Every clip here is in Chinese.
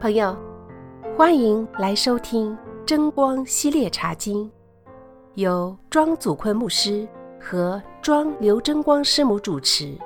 朋友，欢迎来收听真光系列茶经，由庄祖坤牧师和庄刘真光师母主持。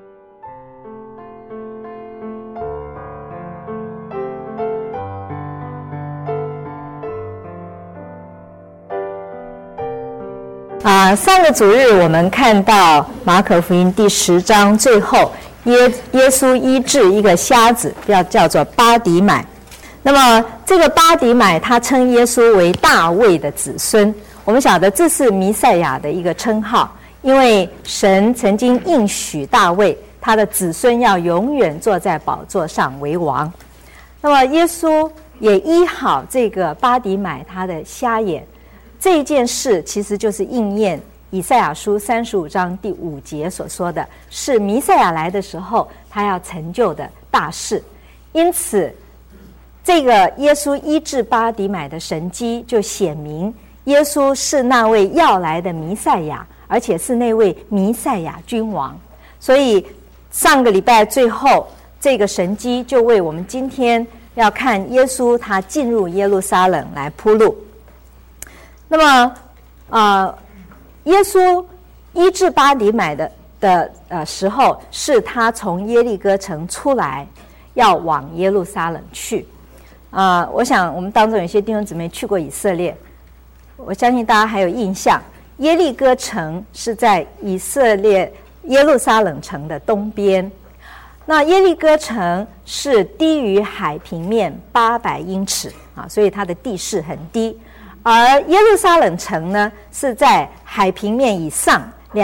上个主日我们看到马可福音第10章最后耶稣医治一个瞎子，叫做巴底买。那么这个巴底买他称耶稣为大卫的子孙，我们晓得这是弥赛亚的一个称号，因为神曾经应许大卫他的子孙要永远坐在宝座上为王。那么耶稣也医好这个巴底买他的瞎眼，这件事其实就是应验以赛亚书35章第5节所说的，是弥赛亚来的时候他要成就的大事。因此这个耶稣医治巴底买的神迹就显明耶稣是那位要来的弥赛亚，而且是那位弥赛亚君王。所以上个礼拜最后这个神迹就为我们今天要看耶稣他进入耶路撒冷来铺路。那么耶稣医治巴底买的时候，是他从耶利哥城出来要往耶路撒冷去。我想我们当中有些弟兄姊妹去过以色列，我相信大家还有印象，耶利哥城是在以色列耶路撒冷城的东边。那耶利哥城是低于海平面800英尺所以它的地势很低。而耶路撒冷城呢，是在海平面以上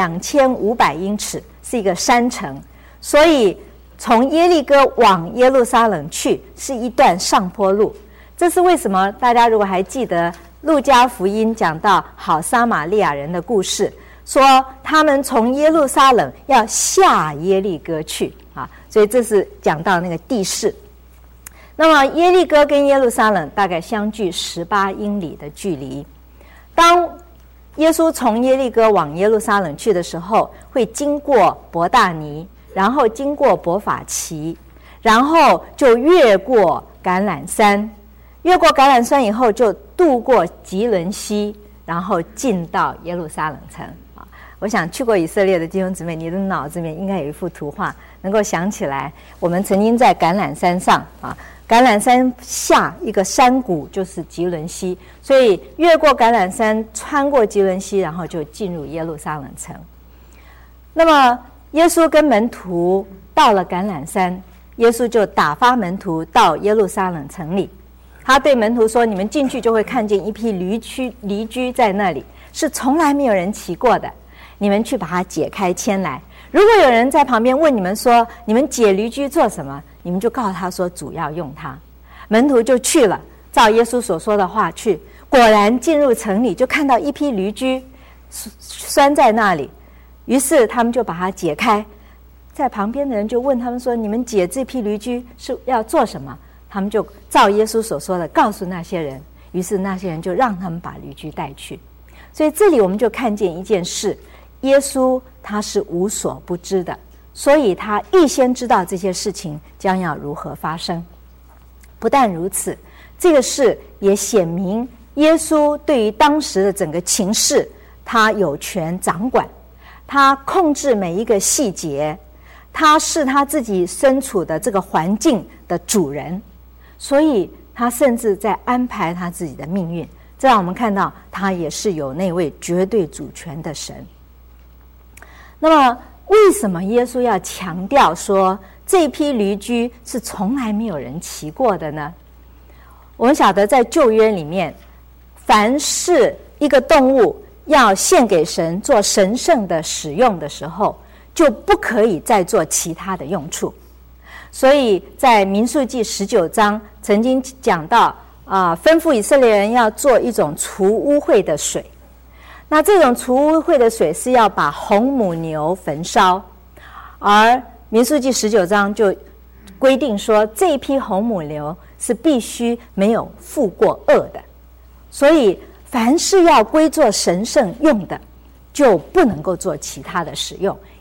2500英尺，是一个山城，所以从耶利哥往耶路撒冷去是一段上坡路。这是为什么？大家如果还记得路加福音讲到好撒玛利亚人的故事，说他们从耶路撒冷要下耶利哥去所以这是讲到那个地势。那么耶利哥跟耶路撒冷大概相距18英里的距离。当耶稣从耶利哥往耶路撒冷去的时候，会经过伯大尼，然后经过伯法其，然后就越过橄榄山，越过橄榄山以后就渡过吉伦溪，然后进到耶路撒冷城。我想去过以色列的弟兄姊妹，你的脑子里面应该有一幅图画，能够想起来我们曾经在橄榄山上橄榄山下一个山谷就是吉伦溪，所以越过橄榄山，穿过吉伦溪，然后就进入耶路撒冷城。那么耶稣跟门徒到了橄榄山，耶稣就打发门徒到耶路撒冷城里。他对门徒说，你们进去就会看见一匹驴驹在那里，是从来没有人骑过的，你们去把它解开牵来。如果有人在旁边问你们说，你们解驴驹做什么，你们就告诉他说，主要用它。门徒就去了，照耶稣所说的话去，果然进入城里就看到一匹驴驹拴在那里，于是他们就把它解开。在旁边的人就问他们说，你们解这匹驴驹是要做什么？他们就照耶稣所说的告诉那些人，于是那些人就让他们把驴驹带去。所以这里我们就看见一件事，耶稣他是无所不知的，所以他预先知道这些事情将要如何发生。不但如此，这个事也显明耶稣对于当时的整个情势，他有权掌管，他控制每一个细节，他是他自己身处的这个环境的主人，所以他甚至在安排他自己的命运。这让我们看到他也是有那位绝对主权的神。那么为什么耶稣要强调说这批驴驹是从来没有人骑过的呢？我们晓得在旧约里面，凡是一个动物要献给神做神圣的使用的时候，就不可以再做其他的用处。所以在民数记19章曾经讲到吩咐以色列人要做一种除污秽的水。那这种除污秽的水是要把红母牛焚烧，而民数记19章就规定说，这一批红母牛是必须没有负过恶的，所以凡是要归作神圣用的，就不能够做其他的使用，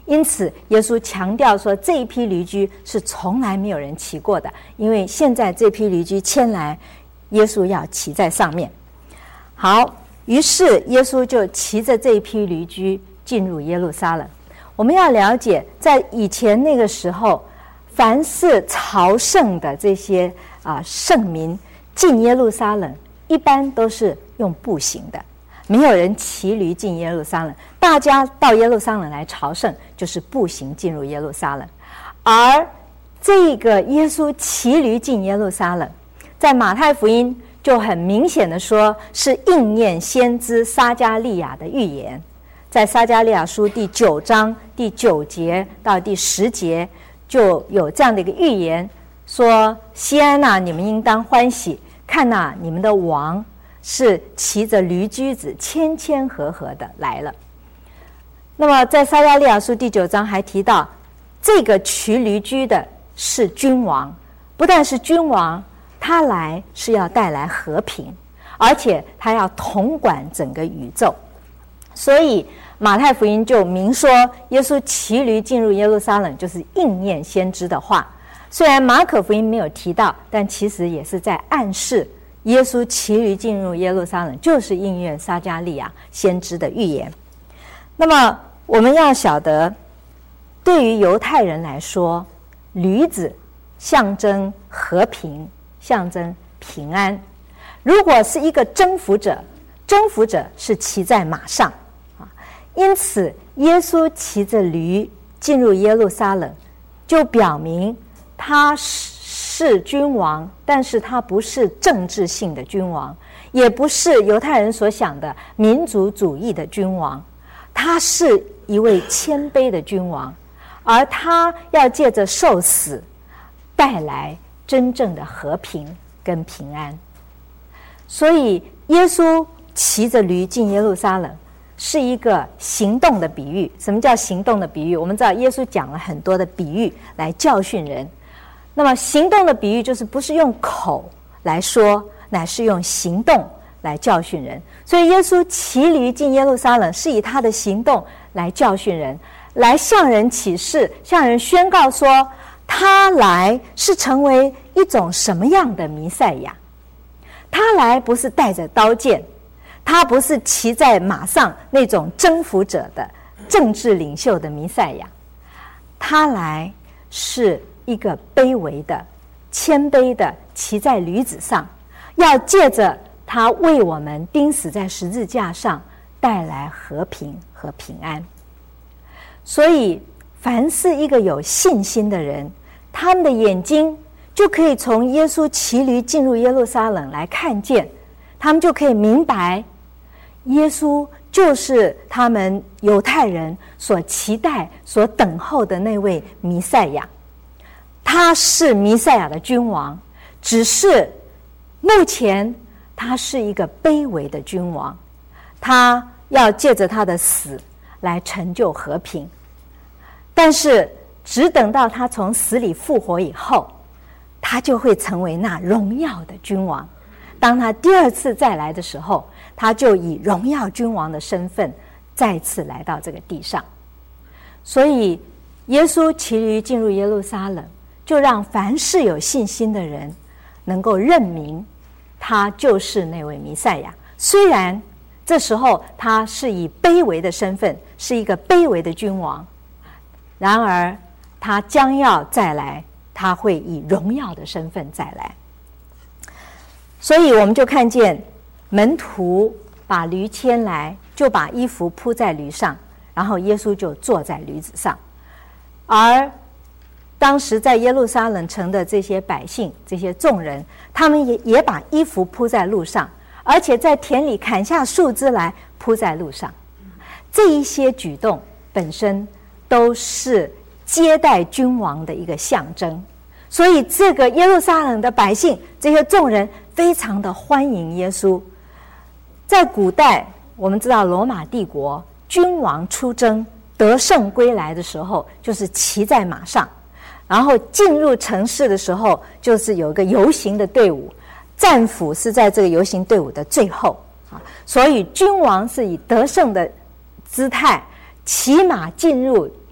因此耶稣强调说，这一批驴驹是从来没有人骑过的，因为现在这批驴驹牵来，耶稣要骑在上面。好，于是耶稣就骑着这一批驴驹进入耶路撒冷。我们要了解，在以前那个时候，凡是朝圣的这些圣民进耶路撒冷，一般都是用步行的，没有人骑驴进耶路撒冷。大家到耶路撒冷来朝圣，就是步行进入耶路撒冷。而这个耶稣骑驴进耶路撒冷，在马太福音就很明显的说，是应验先知撒迦利亚的预言。在撒迦利亚书第9章第9节到第10节，就有这样的一个预言，说：西安啊，你们应当欢喜，看哪，你们的王是骑着驴驹子，谦谦和和的来了。那么在撒迦利亚书第9章还提到，这个骑驴驹的是君王，不但是君王，他来是要带来和平，而且他要统管整个宇宙。所以马太福音就明说，耶稣骑驴进入耶路撒冷就是应验先知的话。虽然马可福音没有提到，但其实也是在暗示耶稣骑驴进入耶路撒冷就是应验撒迦利亚先知的预言。那么我们要晓得，对于犹太人来说，驴子象征和平，象征平安。如果是一个征服者，征服者是骑在马上，因此耶稣骑着驴进入耶路撒冷，就表明他是君王，但是他不是政治性的君王，也不是犹太人所想的民族主义的君王，他是一位谦卑的君王，而他要借着受死带来真正的和平跟平安。所以耶稣骑着驴进耶路撒冷是一个行动的比喻。什么叫行动的比喻？我们知道耶稣讲了很多的比喻来教训人。那么行动的比喻就是不是用口来说，乃是用行动来教训人。所以耶稣骑驴进耶路撒冷是以他的行动来教训人，来向人启示，向人宣告说，他来是成为一种什么样的弥赛亚。他来不是带着刀剑，他不是骑在马上那种征服者的政治领袖的弥赛亚，他来是一个卑微的、谦卑的骑在驴子上，要借着他为我们钉死在十字架上，带来和平和平安。所以凡是一个有信心的人，他们的眼睛就可以从耶稣骑驴进入耶路撒冷来看见，他们就可以明白耶稣就是他们犹太人所期待所等候的那位弥赛亚。他是弥赛亚的君王，只是目前他是一个卑微的君王，他要借着他的死来成就和平。但是只等到他从死里复活以后，他就会成为那荣耀的君王。当他第二次再来的时候，他就以荣耀君王的身份再次来到这个地上。所以耶稣骑驴进入耶路撒冷，就让凡是有信心的人能够认明他就是那位弥赛亚。虽然这时候他是以卑微的身份，是一个卑微的君王，然而他将要再来，他会以荣耀的身份再来。所以我们就看见门徒把驴牵来，就把衣服铺在驴上，然后耶稣就坐在驴子上。而当时在耶路撒冷城的这些百姓，这些众人，他们也把衣服铺在路上，而且在田里砍下树枝来铺在路上。这一些举动本身都是接待君王的一个象征。所以这个耶路撒冷的百姓，这些众人非常的欢迎耶稣。在古代我们知道罗马帝国君王出征得胜归来的时候，就是骑在马上，然后进入城市的时候，就是有一个游行的队伍，战俘是在这个游行队伍的最后啊，所以君王是以得胜的姿态骑马进入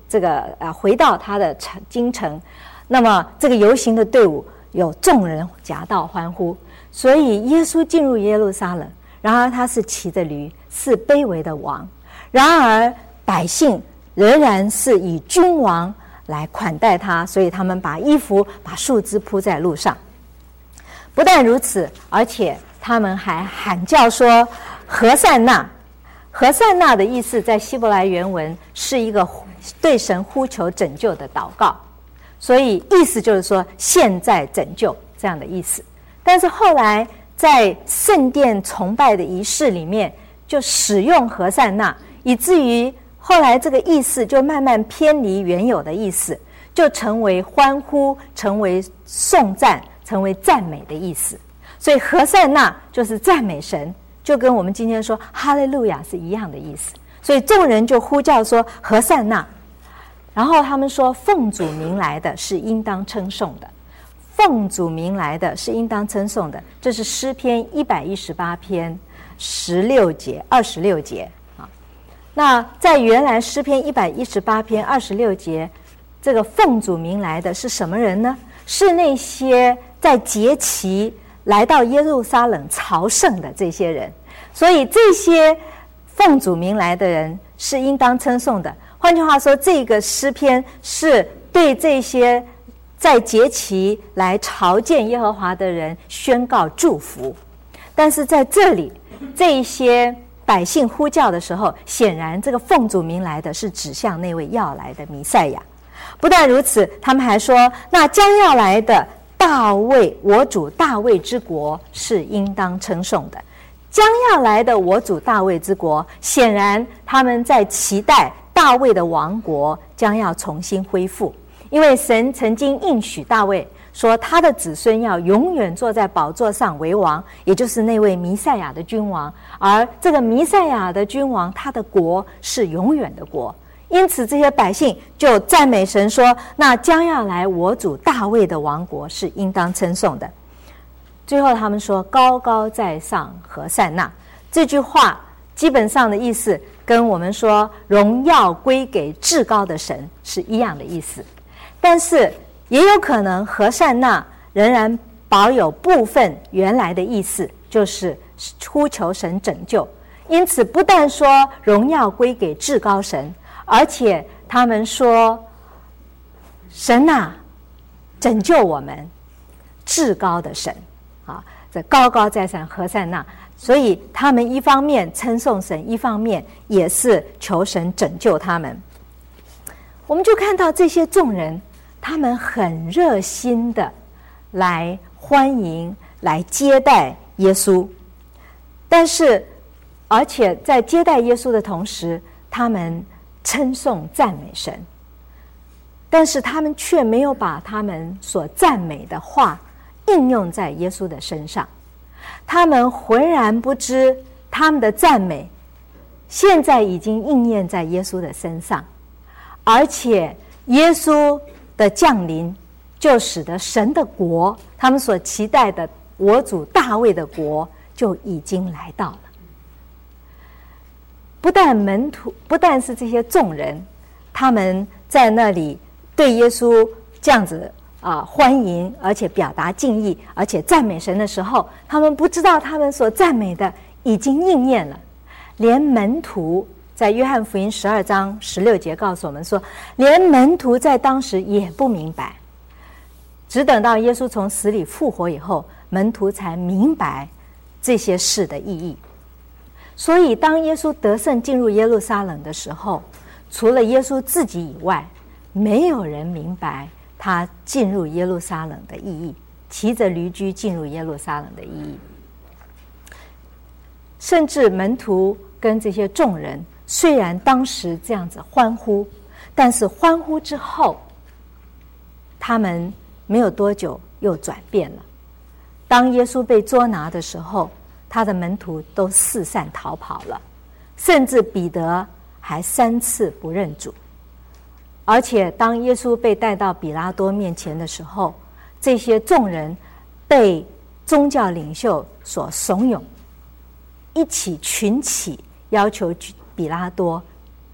回到他的京城。那么这个游行的队伍有众人夹道欢呼，所以耶稣进入耶路撒冷。然而他是骑着驴，是卑微的王。然而百姓仍然是以君王来款待他，所以他们把衣服、把树枝铺在路上。不但如此，而且他们还喊叫说：“何塞纳！”何塞纳的意思在希伯来原文是一个对神呼求拯救的祷告，所以意思就是说现在拯救这样的意思。但是后来在圣殿崇拜的仪式里面就使用何塞纳，以至于后来这个意思就慢慢偏离原有的意思，就成为欢呼，成为颂赞，成为赞美的意思。所以何塞纳就是赞美神，就跟我们今天说哈利路亚是一样的意思。所以众人就呼叫说何塞纳，然后他们说奉主名来的是应当称颂的，奉主名来的是应当称颂的。这是诗篇118篇16节26节啊。那在原来诗篇118篇26节，这个奉主名来的是什么人呢？是那些在节期来到耶路撒冷朝圣的这些人。所以这些奉主名来的人是应当称颂的。换句话说，这个诗篇是对这些在节期来朝见耶和华的人宣告祝福。但是在这里，这一些百姓呼叫的时候，显然这个奉主名来的是指向那位要来的弥赛亚。不但如此，他们还说那将要来的大卫，我主大卫之国是应当称颂的。将要来的我主大卫之国，显然他们在期待大卫的王国将要重新恢复，因为神曾经应许大卫说他的子孙要永远坐在宝座上为王，也就是那位弥赛亚的君王。而这个弥赛亚的君王，他的国是永远的国。因此这些百姓就赞美神说，那将要来我主大卫的王国是应当称颂的。最后他们说高高在上何塞纳，这句话基本上的意思跟我们说荣耀归给至高的神是一样的意思。但是也有可能何塞纳仍然保有部分原来的意思，就是呼求神拯救。因此不但说荣耀归给至高神，而且他们说神啊，拯救我们，至高的神啊，这高高在上何塞纳。所以他们一方面称颂神，一方面也是求神拯救他们。我们就看到这些众人，他们很热心的来欢迎、来接待耶稣，但是而且在接待耶稣的同时，他们称颂赞美神，但是他们却没有把他们所赞美的话应用在耶稣的身上。他们浑然不知他们的赞美现在已经应验在耶稣的身上，而且耶稣的降临就使得神的国，他们所期待的我主大卫的国就已经来到了。不但门徒，不但是这些众人，他们在那里对耶稣这样子欢迎，而且表达敬意，而且赞美神的时候，他们不知道他们所赞美的已经应验了。连门徒在约翰福音12章16节告诉我们说，连门徒在当时也不明白，只等到耶稣从死里复活以后，门徒才明白这些事的意义。所以当耶稣得胜进入耶路撒冷的时候，除了耶稣自己以外，没有人明白他进入耶路撒冷的意义，骑着驴驹进入耶路撒冷的意义。甚至门徒跟这些众人虽然当时这样子欢呼，但是欢呼之后，他们没有多久又转变了。当耶稣被捉拿的时候，他的门徒都四散逃跑了，甚至彼得还3次不认主。而且当耶稣被带到比拉多面前的时候，这些众人被宗教领袖所怂恿，一起群起要求比拉多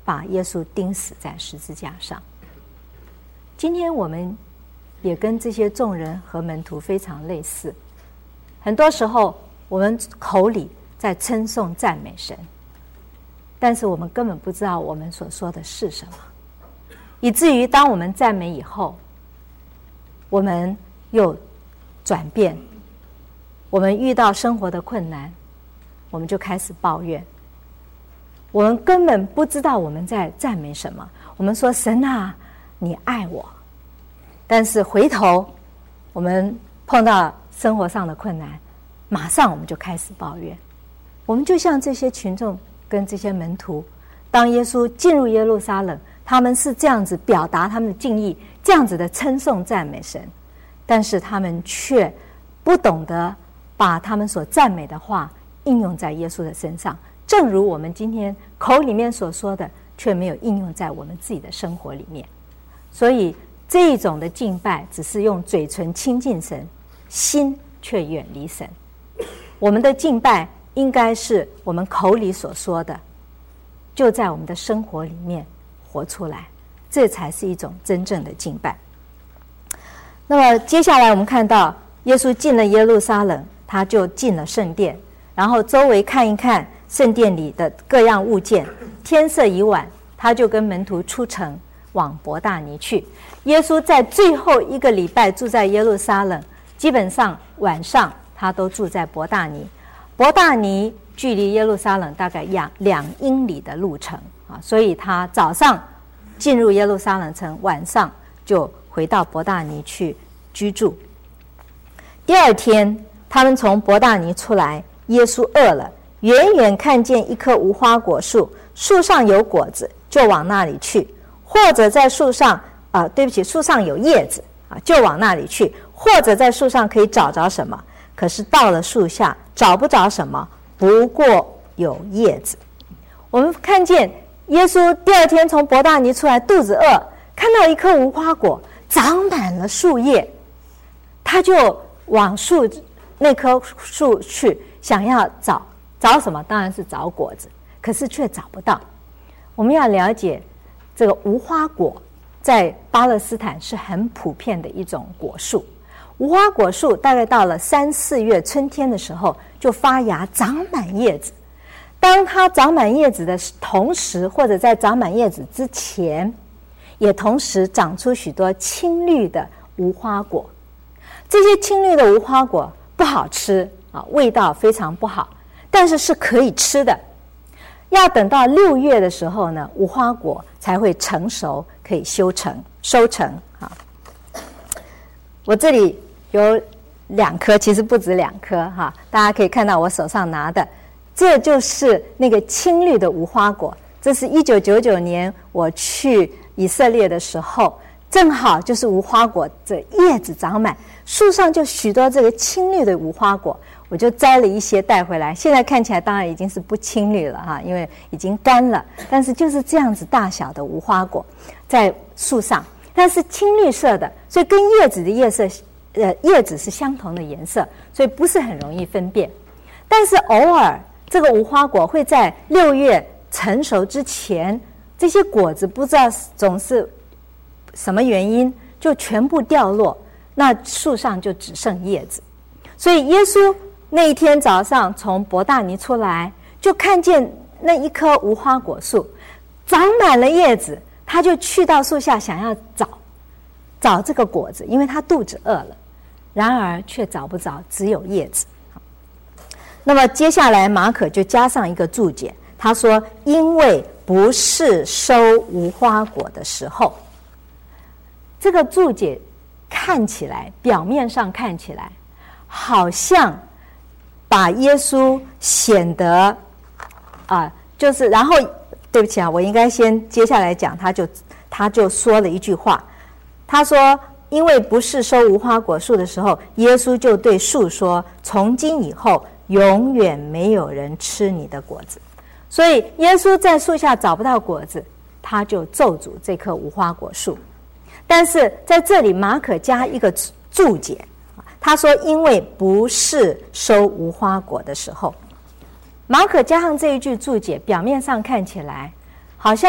把耶稣钉死在十字架上。今天我们也跟这些众人和门徒非常类似，很多时候我们口里在称颂赞美神，但是我们根本不知道我们所说的是什么，以至于当我们赞美以后，我们又转变，我们遇到生活的困难，我们就开始抱怨，我们根本不知道我们在赞美什么。我们说神啊，你爱我，但是回头我们碰到生活上的困难，马上我们就开始抱怨。我们就像这些群众跟这些门徒，当耶稣进入耶路撒冷，他们是这样子表达他们的敬意，这样子的称颂赞美神，但是他们却不懂得把他们所赞美的话应用在耶稣的身上，正如我们今天口里面所说的，却没有应用在我们自己的生活里面。所以这一种的敬拜只是用嘴唇亲近神，心却远离神。我们的敬拜应该是我们口里所说的，就在我们的生活里面活出来，这才是一种真正的敬拜。那么接下来我们看到耶稣进了耶路撒冷，他就进了圣殿，然后周围看一看圣殿里的各样物件。天色已晚，他就跟门徒出城往伯大尼去。耶稣在最后一个礼拜住在耶路撒冷，基本上晚上他都住在伯大尼。伯大尼距离耶路撒冷大概2英里的路程啊，所以他早上进入耶路撒冷城，晚上就回到伯大尼去居住。第二天，他们从伯大尼出来，耶稣饿了，远远看见一棵无花果树，树上有果子，就往那里去；或者在树上树上有叶子啊，就往那里去；或者在树上可以找着什么，可是到了树下找不着什么，不过有叶子。我们看见耶稣第二天从伯大尼出来，肚子饿，看到一棵无花果长满了树叶，他就往那棵树去，想要找什么？当然是找果子，可是却找不到。我们要了解，这个无花果在巴勒斯坦是很普遍的一种果树。无花果树大概到了3、4月春天的时候就发芽，长满叶子。当它长满叶子的同时，或者在长满叶子之前，也同时长出许多青绿的无花果。这些青绿的无花果不好吃啊，味道非常不好，但是是可以吃的。要等到6月的时候呢，无花果才会成熟，可以收成啊。我这里有2颗，其实不止2颗哈，大家可以看到我手上拿的，这就是那个青绿的无花果。这是1999年我去以色列的时候，正好就是无花果这叶子长满，树上就许多这个青绿的无花果，我就摘了一些带回来。现在看起来当然已经是不青绿了哈，因为已经干了，但是就是这样子大小的无花果在树上，但是青绿色的，所以跟叶子的叶子是相同的颜色，所以不是很容易分辨。但是偶尔这个无花果会在6月成熟之前，这些果子不知道总是什么原因就全部掉落，那树上就只剩叶子。所以耶稣那一天早上从伯大尼出来，就看见那一棵无花果树长满了叶子，他就去到树下想要找这个果子，因为他肚子饿了，然而却找不着，只有叶子。那么接下来马可就加上一个注解，他说因为不是收无花果的时候。这个注解看起来，表面上看起来好像把耶稣显得就是然后对不起啊，我应该先接下来讲，他就说了一句话，他说因为不是收无花果树的时候，耶稣就对树说，从今以后永远没有人吃你的果子。所以耶稣在树下找不到果子，他就咒诅这棵无花果树。但是在这里马可加一个注解，他说因为不是收无花果的时候。马可加上这一句注解，表面上看起来好像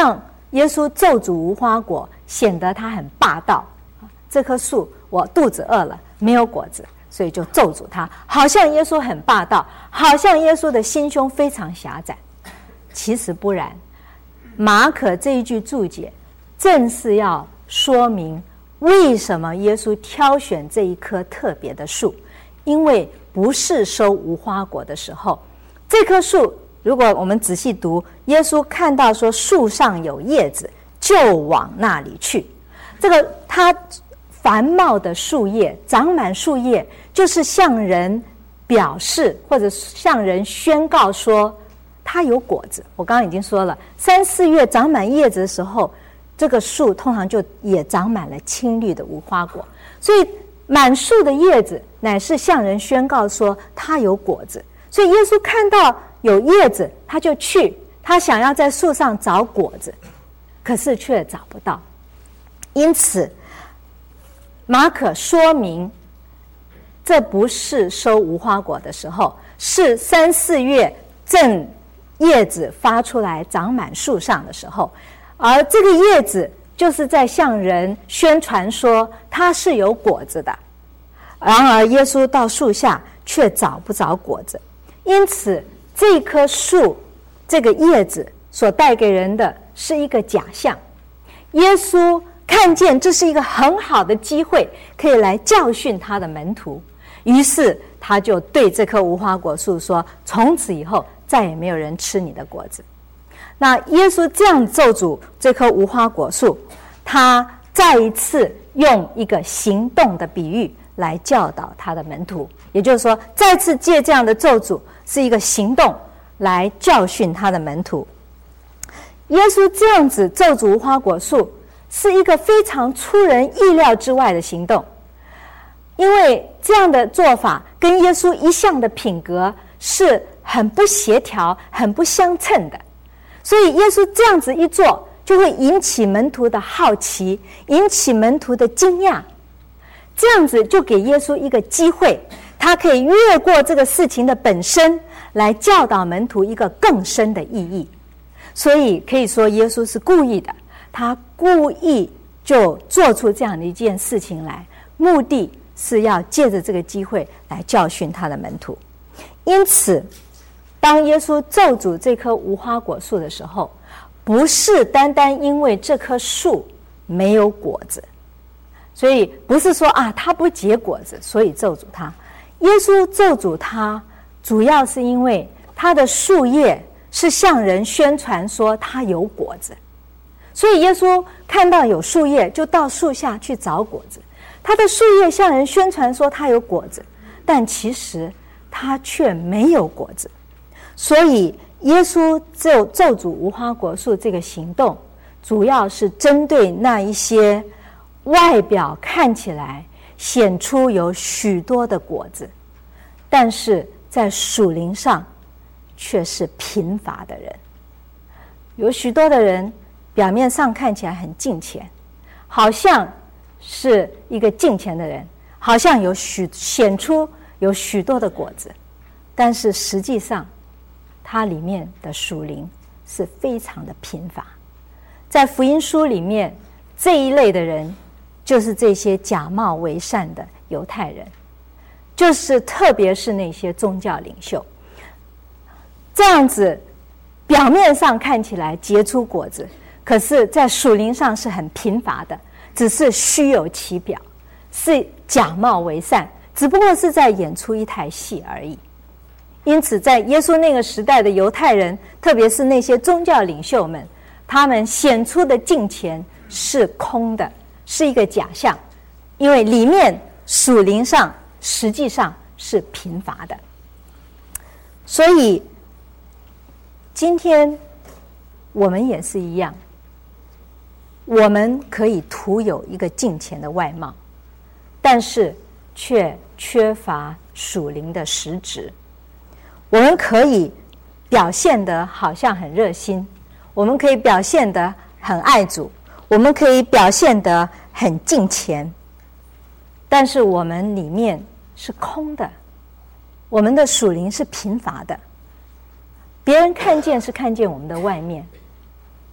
耶稣咒诅无花果，显得他很霸道。这棵树我肚子饿了，没有果子，所以就咒诅他，好像耶稣很霸道，好像耶稣的心胸非常狭窄。其实不然，马可这一句注解正是要说明为什么耶稣挑选这一棵特别的树，因为不是收无花果的时候，这棵树如果我们仔细读，耶稣看到说树上有叶子，就往那里去。这个他繁茂的树叶，长满树叶，就是向人表示或者向人宣告说它有果子。我刚刚已经说了，3、4月长满叶子的时候，这个树通常就也长满了青绿的无花果。所以满树的叶子乃是向人宣告说它有果子。所以耶稣看到有叶子，他就去，他想要在树上找果子，可是却找不到。因此马可说明这不是收无花果的时候，是3、4月正叶子发出来长满树上的时候，而这个叶子就是在向人宣传说它是有果子的。然而耶稣到树下却找不着果子，因此这棵树这个叶子所带给人的是一个假象。耶稣看见这是一个很好的机会，可以来教训他的门徒，于是他就对这棵无花果树说，从此以后再也没有人吃你的果子。那耶稣这样咒诅这棵无花果树，他再一次用一个行动的比喻来教导他的门徒，也就是说再次借这样的咒诅是一个行动来教训他的门徒。耶稣这样子咒诅无花果树是一个非常出人意料之外的行动，因为这样的做法跟耶稣一向的品格是很不协调、很不相称的，所以耶稣这样子一做，就会引起门徒的好奇，引起门徒的惊讶。这样子就给耶稣一个机会，他可以越过这个事情的本身，来教导门徒一个更深的意义。所以可以说耶稣是故意的，他故意就做出这样的一件事情来，目的是要借着这个机会来教训他的门徒。因此当耶稣咒诅这棵无花果树的时候，不是单单因为这棵树没有果子，所以不是说它不结果子所以咒诅它。耶稣咒诅它主要是因为它的树叶是向人宣传说它有果子，所以耶稣看到有树叶就到树下去找果子。它的树叶向人宣传说它有果子，但其实它却没有果子。所以耶稣咒诅无花果树这个行动，主要是针对那一些外表看起来显出有许多的果子，但是在属灵上却是贫乏的人。有许多的人表面上看起来很敬虔，好像是一个敬虔的人，好像显出有许多的果子，但是实际上它里面的属灵是非常的贫乏。在福音书里面，这一类的人就是这些假冒为善的犹太人，就是特别是那些宗教领袖，这样子表面上看起来结出果子，可是在属灵上是很贫乏的，只是虚有其表，是假冒为善，只不过是在演出一台戏而已。因此在耶稣那个时代的犹太人，特别是那些宗教领袖们，他们显出的敬虔是空的，是一个假象，因为里面属灵上实际上是贫乏的。所以今天我们也是一样，我们可以徒有一个敬虔的外貌，但是却缺乏属灵的实质。我们可以表现得好像很热心，我们可以表现得很爱主，我们可以表现得很敬虔，但是我们里面是空的，我们的属灵是贫乏的。别人看见是看见我们的外面，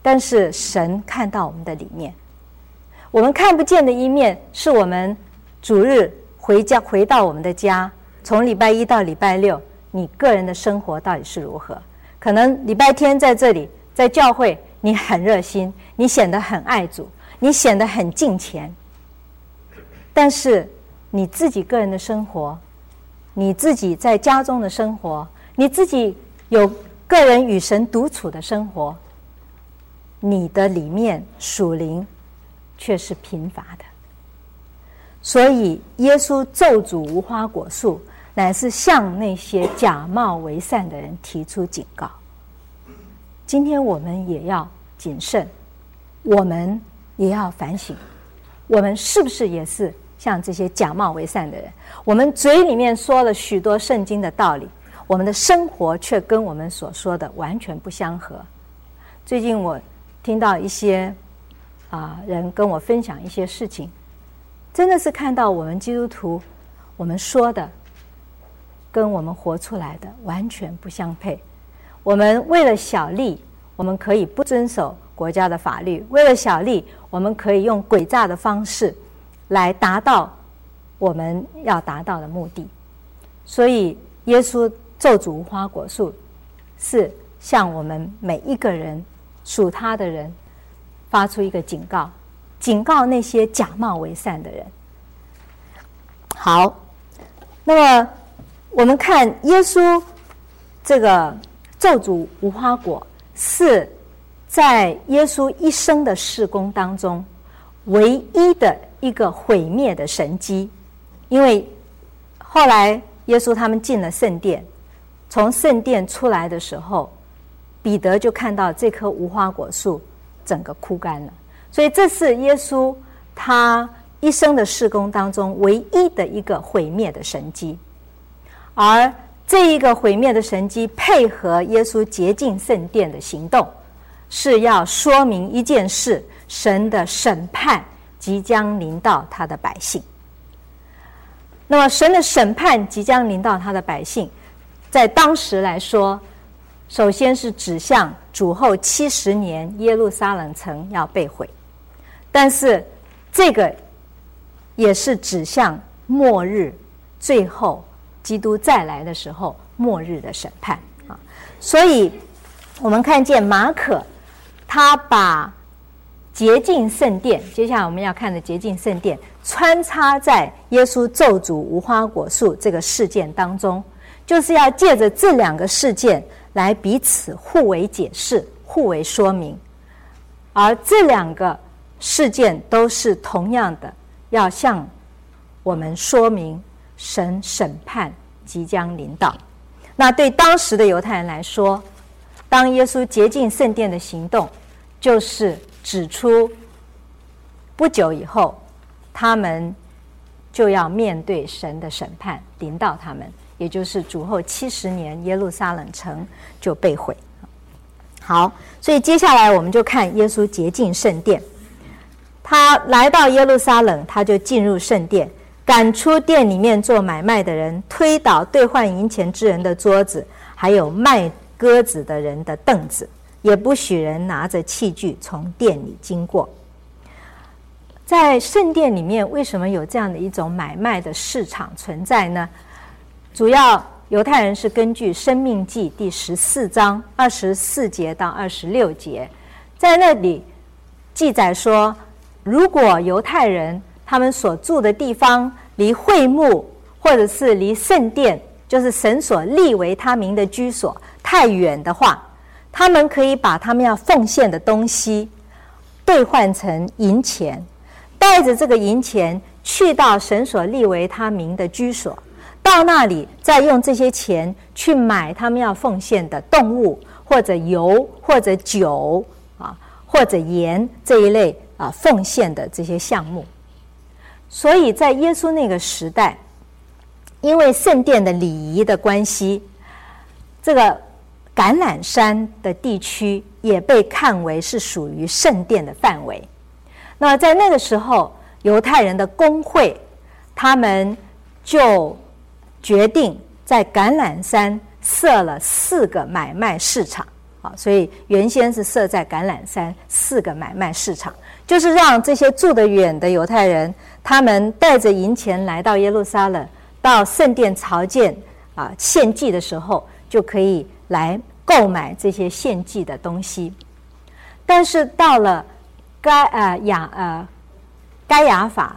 但是神看到我们的里面。我们看不见的一面是我们主日回到我们的家，从礼拜一到礼拜六，你个人的生活到底是如何？可能礼拜天在这里，在教会你很热心，你显得很爱主，你显得很敬虔，但是你自己个人的生活，你自己在家中的生活，你自己有个人与神独处的生活，你的里面属灵却是贫乏的。所以耶稣咒诅无花果树，乃是向那些假冒为善的人提出警告。今天我们也要谨慎，我们也要反省，我们是不是也是像这些假冒为善的人？我们嘴里面说了许多圣经的道理，我们的生活却跟我们所说的完全不相合。最近我听到一些人跟我分享一些事情，真的是看到我们基督徒，我们说的跟我们活出来的完全不相配。我们为了小利，我们可以不遵守国家的法律，为了小利，我们可以用诡诈的方式来达到我们要达到的目的。所以耶稣咒诅无花果树，是向我们每一个人属他的人发出一个警告，警告那些假冒为善的人。好，那么我们看耶稣这个咒诅无花果，是在耶稣一生的事工当中唯一的一个毁灭的神迹。因为后来耶稣他们进了圣殿，从圣殿出来的时候，彼得就看到这棵无花果树整个枯干了。所以这是耶稣他一生的事工当中唯一的一个毁灭的神迹。而这一个毁灭的神迹配合耶稣洁净圣殿的行动，是要说明一件事：神的审判即将临到他的百姓。那么神的审判即将临到他的百姓，在当时来说，首先是指向主后70年耶路撒冷城要被毁，但是这个也是指向末日，最后基督再来的时候末日的审判啊。所以我们看见马可他把洁净圣殿，接下来我们要看的洁净圣殿，穿插在耶稣咒诅无花果树这个事件当中，就是要借着这两个事件来彼此互为解释，互为说明。而这两个事件都是同样的，要向我们说明神审判即将临到。那对当时的犹太人来说，当耶稣洁净圣殿的行动，就是指出不久以后他们就要面对神的审判临到他们，也就是主后70年耶路撒冷城就被毁。好，所以接下来我们就看耶稣洁净圣殿。他来到耶路撒冷，他就进入圣殿，赶出店里面做买卖的人，推倒兑换银钱之人的桌子，还有卖鸽子的人的凳子，也不许人拿着器具从店里经过。在圣殿里面，为什么有这样的一种买卖的市场存在呢？主要犹太人是根据申命记第14章24节到26节，在那里记载说，如果犹太人他们所住的地方离会幕或者是离圣殿，就是神所立为他名的居所太远的话，他们可以把他们要奉献的东西兑换成银钱，带着这个银钱去到神所立为他名的居所，到那里再用这些钱去买他们要奉献的动物或者油或者酒或者盐这一类奉献的这些项目。所以在耶稣那个时代，因为圣殿的礼仪的关系，这个橄榄山的地区也被看为是属于圣殿的范围。那在那个时候，犹太人的公会他们就决定在橄榄山设了4个买卖市场。 所以原先是设在橄榄山4个买卖市场，就是让这些住得远的犹太人，他们带着银钱来到耶路撒冷，到圣殿朝见献祭的时候，就可以来购买这些献祭的东西。但是到了该亚法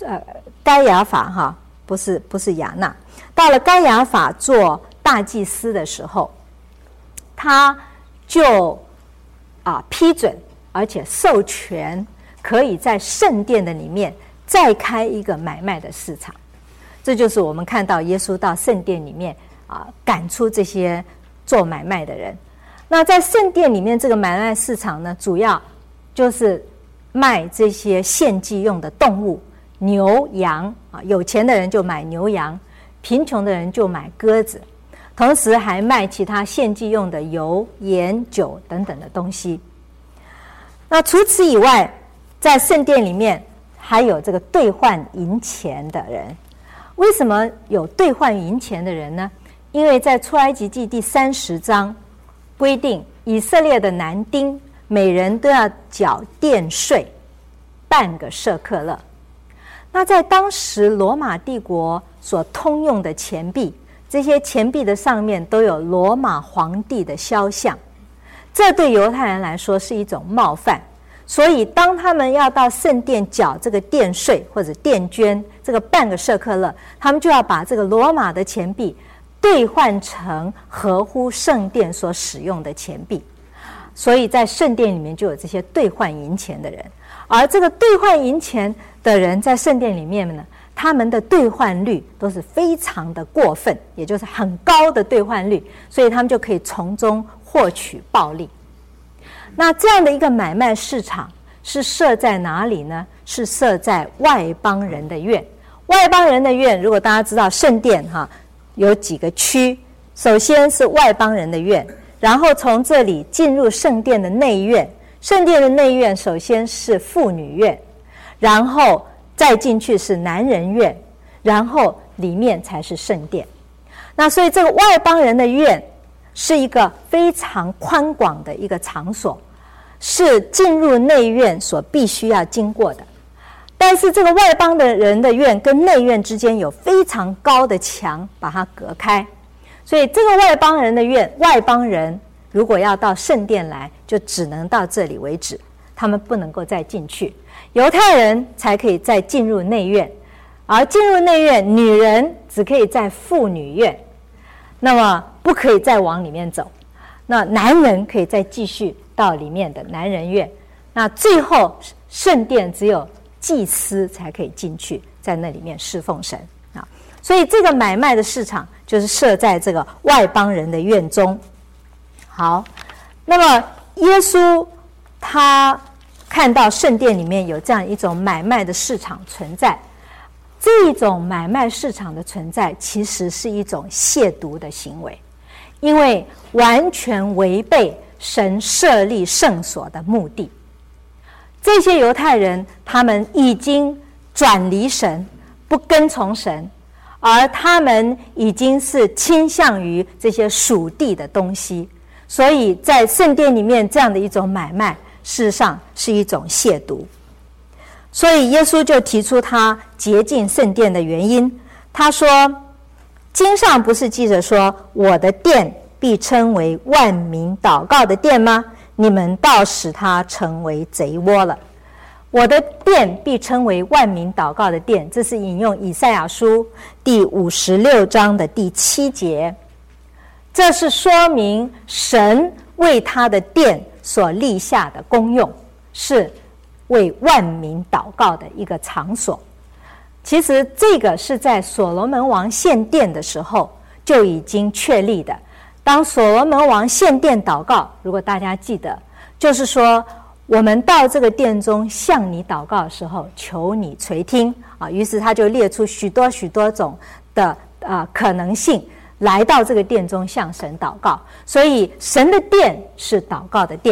不是亚纳，到了该亚法做大祭司的时候，他就批准而且授权，可以在圣殿的里面再开一个买卖的市场。这就是我们看到耶稣到圣殿里面赶出这些做买卖的人。那在圣殿里面这个买卖市场呢，主要就是卖这些献祭用的动物，牛羊有钱的人就买牛羊，贫穷的人就买鸽子，同时还卖其他献祭用的油、盐、酒等等的东西。那除此以外，在圣殿里面还有这个兑换银钱的人。为什么有兑换银钱的人呢？因为在出埃及记第30章规定，以色列的男丁每人都要缴殿税半个舍客勒。那在当时罗马帝国所通用的钱币，这些钱币的上面都有罗马皇帝的肖像，这对犹太人来说是一种冒犯。所以当他们要到圣殿缴这个殿税或者殿捐，这个半个舍客勒，他们就要把这个罗马的钱币兑换成合乎圣殿所使用的钱币。所以在圣殿里面就有这些兑换银钱的人。而这个兑换银钱的人在圣殿里面呢，他们的兑换率都是非常的过分，也就是很高的兑换率，所以他们就可以从中获取暴利。那这样的一个买卖市场是设在哪里呢？是设在外邦人的院。外邦人的院，如果大家知道圣殿有几个区，首先是外邦人的院，然后从这里进入圣殿的内院。圣殿的内院首先是妇女院，然后再进去是男人院，然后里面才是圣殿。那所以这个外邦人的院是一个非常宽广的一个场所，是进入内院所必须要经过的。但是这个外邦的人的院跟内院之间有非常高的墙把它隔开，所以这个外邦人的院，外邦人如果要到圣殿来，就只能到这里为止，他们不能够再进去。犹太人才可以再进入内院，而进入内院，女人只可以在妇女院，那么不可以再往里面走。那男人可以再继续到里面的男人院。那最后圣殿只有祭司才可以进去，在那里面侍奉神所以这个买卖的市场就是设在这个外邦人的院中。好，那么耶稣他看到圣殿里面有这样一种买卖的市场存在，这种买卖市场的存在其实是一种亵渎的行为，因为完全违背神设立圣所的目的。这些犹太人他们已经转离神，不跟从神，而他们已经是倾向于这些属地的东西，所以在圣殿里面这样的一种买卖事实上是一种亵渎。所以耶稣就提出他洁净圣殿的原因。他说，经上不是记着说，我的殿必称为万民祷告的殿吗？你们倒使它成为贼窝了。我的殿必称为万民祷告的殿，这是引用以赛亚书第56章的第7节。这是说明神为他的殿所立下的功用，是为万民祷告的一个场所。其实这个是在所罗门王献殿的时候就已经确立的。当所罗门王献殿祷告，如果大家记得，就是说我们到这个殿中向你祷告的时候，求你垂听于是他就列出许多许多种的可能性，来到这个殿中向神祷告。所以神的殿是祷告的殿，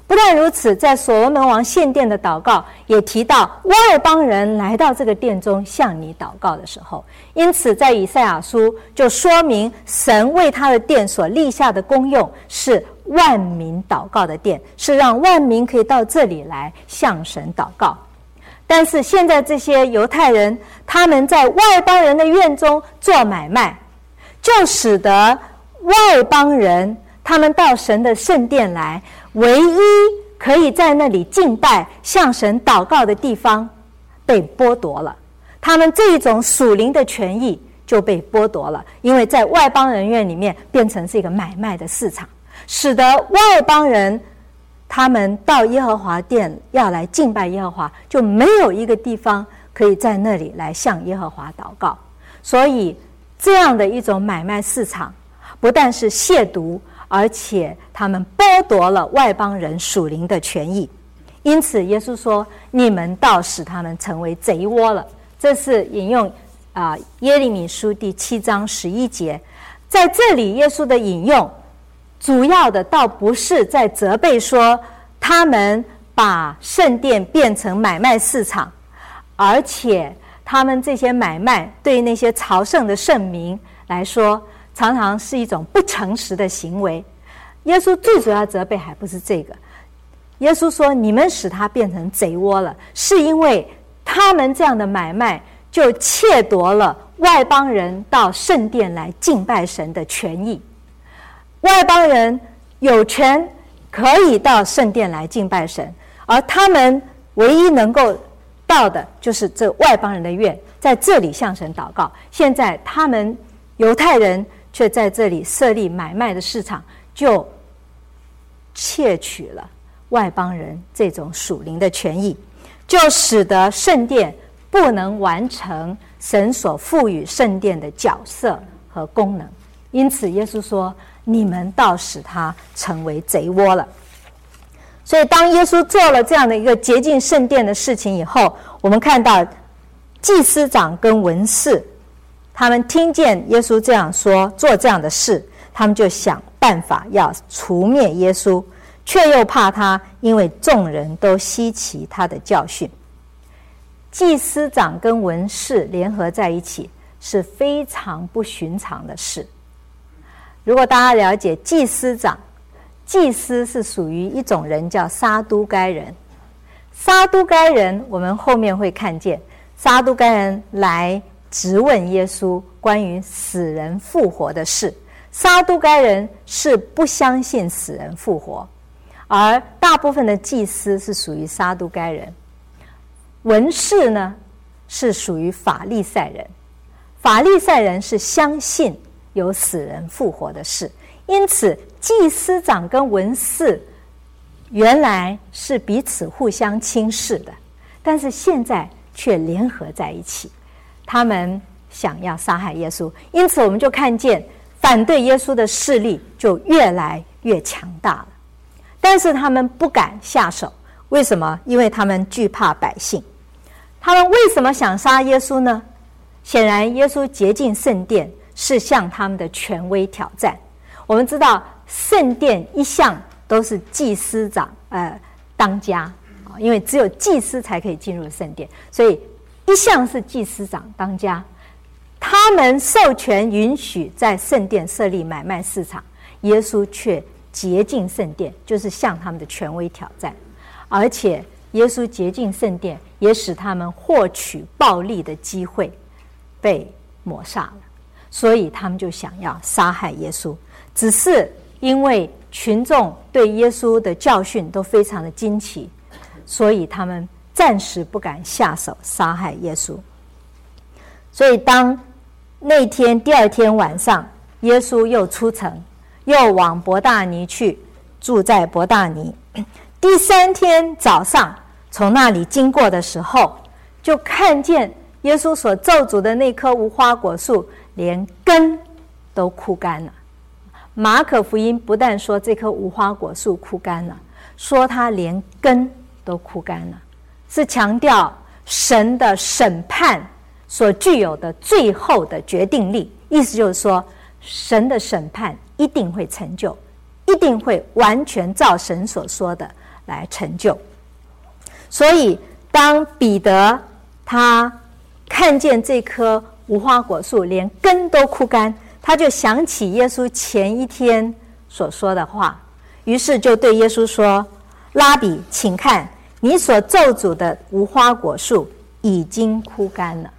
不但如此，在所罗门王献殿的祷告也提到外邦人来到这个殿中向你祷告的时候，因此在以赛亚书就说明神为他的殿所立下的功用是万民祷告的殿，是让万民可以到这里来向神祷告。但是现在这些犹太人，他们在外邦人的院中做买卖，就使得外邦人他们到神的圣殿来，唯一可以在那里敬拜向神祷告的地方被剥夺了，他们这一种属灵的权益就被剥夺了，因为在外邦人院里面变成是一个买卖的市场，使得外邦人他们到耶和华殿要来敬拜耶和华，就没有一个地方可以在那里来向耶和华祷告。所以这样的一种买卖市场不但是亵渎，而且他们剥夺了外邦人属灵的权益。因此耶稣说，你们倒使他们成为贼窝了。这是引用耶利米书第7章11节。在这里耶稣的引用主要的倒不是在责备说他们把圣殿变成买卖市场，而且他们这些买卖对那些朝圣的圣民来说常常是一种不诚实的行为。耶稣最主要责备还不是这个，耶稣说你们使他变成贼窝了，是因为他们这样的买卖就窃夺了外邦人到圣殿来敬拜神的权益。外邦人有权可以到圣殿来敬拜神，而他们唯一能够到的就是这外邦人的院，在这里向神祷告。现在他们犹太人却在这里设立买卖的市场，就窃取了外邦人这种属灵的权益，就使得圣殿不能完成神所赋予圣殿的角色和功能。因此耶稣说，你们倒使他成为贼窝了。所以当耶稣做了这样的一个洁净圣殿的事情以后，我们看到祭司长跟文士他们听见耶稣这样说，做这样的事，他们就想办法要除灭耶稣，却又怕他，因为众人都稀奇他的教训。祭司长跟文士联合在一起是非常不寻常的事。如果大家了解祭司长，祭司是属于一种人叫撒都该人。撒都该人我们后面会看见，撒都该人来质问耶稣关于死人复活的事。撒都该人是不相信死人复活，而大部分的祭司是属于撒都该人。文士呢是属于法利赛人，法利赛人是相信有死人复活的事。因此祭司长跟文士原来是彼此互相轻视的，但是现在却联合在一起，他们想要杀害耶稣。因此我们就看见反对耶稣的势力就越来越强大了，但是他们不敢下手。为什么？因为他们惧怕百姓。他们为什么想杀耶稣呢？显然耶稣洁净圣殿是向他们的权威挑战。我们知道圣殿一向都是祭司长当家，因为只有祭司才可以进入圣殿，所以一向是祭司长当家。他们授权允许在圣殿设立买卖市场，耶稣却洁净圣殿，就是向他们的权威挑战。而且耶稣洁净圣殿也使他们获取暴利的机会被抹煞了，所以他们就想要杀害耶稣。只是因为群众对耶稣的教训都非常的惊奇，所以他们暂时不敢下手杀害耶稣。所以当那天第二天晚上，耶稣又出城，又往伯大尼去，住在伯大尼。第三天早上从那里经过的时候，就看见耶稣所咒诅的那棵无花果树连根都枯干了。马可福音不但说这棵无花果树枯干了，说它连根都枯干了，是强调神的审判所具有的最后的决定力。意思就是说，神的审判一定会成就，一定会完全照神所说的来成就。所以当彼得他看见这棵无花果树连根都枯干，他就想起耶稣前一天所说的话，于是就对耶稣说：拉比，请看，你所咒诅的无花果树已经枯干了。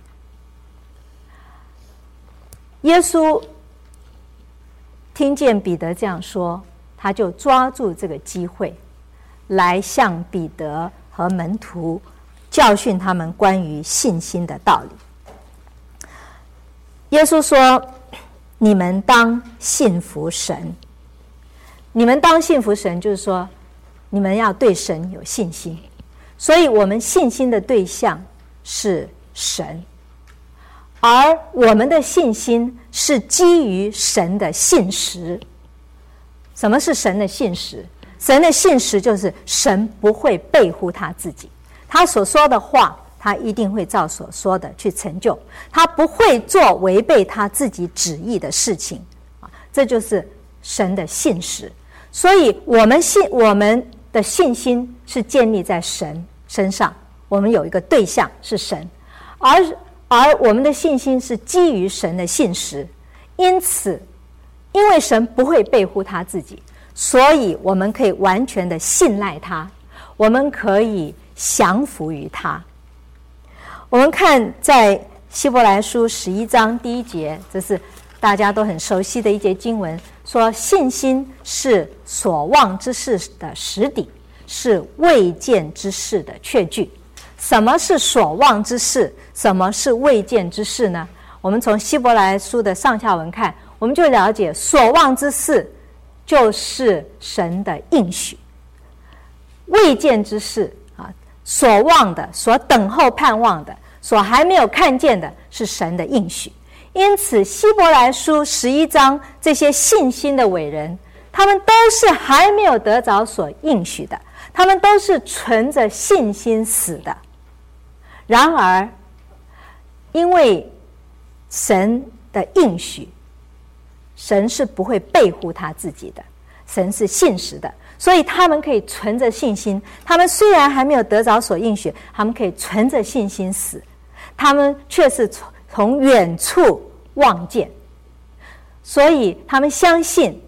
耶稣听见彼得这样说，他就抓住这个机会来向彼得和门徒教训他们关于信心的道理。耶稣说：你们当信服神。你们当信服神，就是说你们要对神有信心。所以我们信心的对象是神，而我们的信心是基于神的信实。什么是神的信实？神的信实就是神不会背乎他自己，他所说的话他一定会照所说的去成就，他不会做违背他自己旨意的事情，这就是神的信实。所以我们的信心是建立在神身上，我们有一个对象是神，而我们的信心是基于神的信实。因此因为神不会背乎他自己，所以我们可以完全的信赖他，我们可以降服于他。我们看在希伯来书11章第1节，这是大家都很熟悉的一节经文，说信心是所望之事的实底，是未见之事的确据。什么是所望之事？什么是未见之事呢？我们从希伯来书的上下文看，我们就了解所望之事就是神的应许，未见之事所望的、所等候盼望的、所还没有看见的是神的应许。因此希伯来书11章这些信心的伟人，他们都是还没有得着所应许的，他们都是存着信心死的。然而因为神的应许，神是不会背乎他自己的，神是信实的，所以他们可以存着信心，他们虽然还没有得着所应许，他们可以存着信心死，他们却是从远处望见，所以他们相信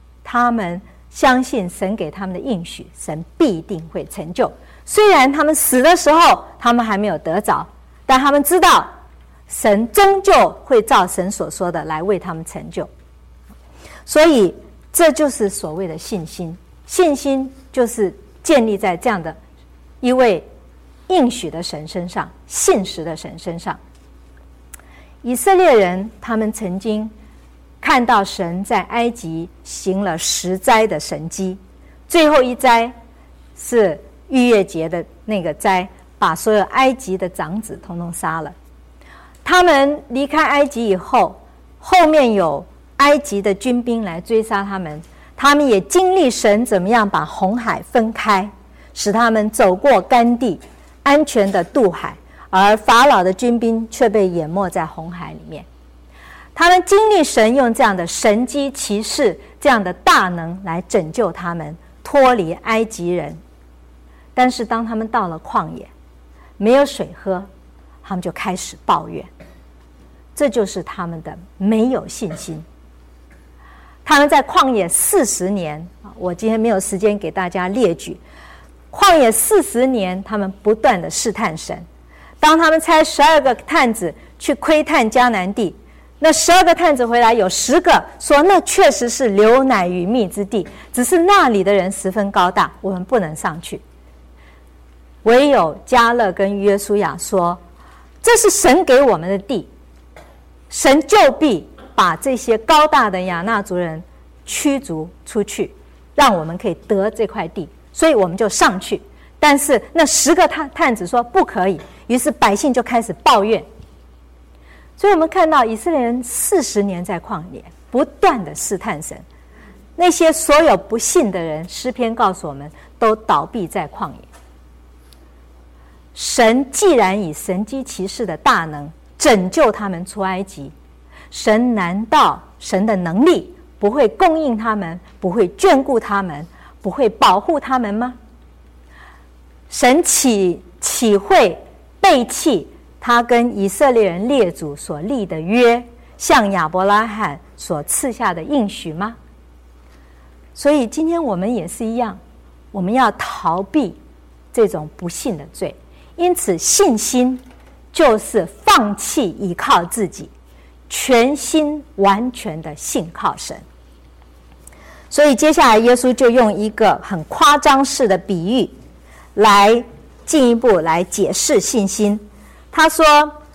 神给他们的应许，神必定会成就。虽然他们死的时候他们还没有得着，但他们知道神终究会照神所说的来为他们成就。所以这就是所谓的信心。信心就是建立在这样的一位应许的神身上，信实的神身上。以色列人他们曾经看到神在埃及行了10灾的神迹，最后一灾是逾越节的那个灾，把所有埃及的长子统统杀了。他们离开埃及以后，后面有埃及的军兵来追杀他们，他们也经历神怎么样把红海分开，使他们走过干地，安全的渡海，而法老的军兵却被淹没在红海里面。他们经历神用这样的神迹奇事，这样的大能来拯救他们脱离埃及人。但是当他们到了旷野，没有水喝，他们就开始抱怨，这就是他们的没有信心。他们在旷野40年，我今天没有时间给大家列举，旷野40年他们不断的试探神。当他们差12个探子去窥探迦南地，那12个探子回来，有10个说那确实是流奶与蜜之地，只是那里的人十分高大，我们不能上去。唯有迦勒跟约书亚说，这是神给我们的地，神就必把这些高大的亚衲族人驱逐出去，让我们可以得这块地，所以我们就上去。但是那10个探子说不可以，于是百姓就开始抱怨。所以我们看到以色列人40年在旷野不断的试探神，那些所有不信的人，诗篇告诉我们都倒闭在旷野。神既然以神迹奇事的大能拯救他们出埃及，难道神的能力不会供应他们，不会眷顾他们，不会保护他们吗？ 神岂会背弃他跟以色列人列祖所立的约，向亚伯拉罕所赐下的应许吗？所以今天我们也是一样，我们要逃避这种不信的罪。因此信心就是放弃依靠自己，全心完全的信靠神。所以接下来耶稣就用一个很夸张式的比喻来进一步来解释信心。他说，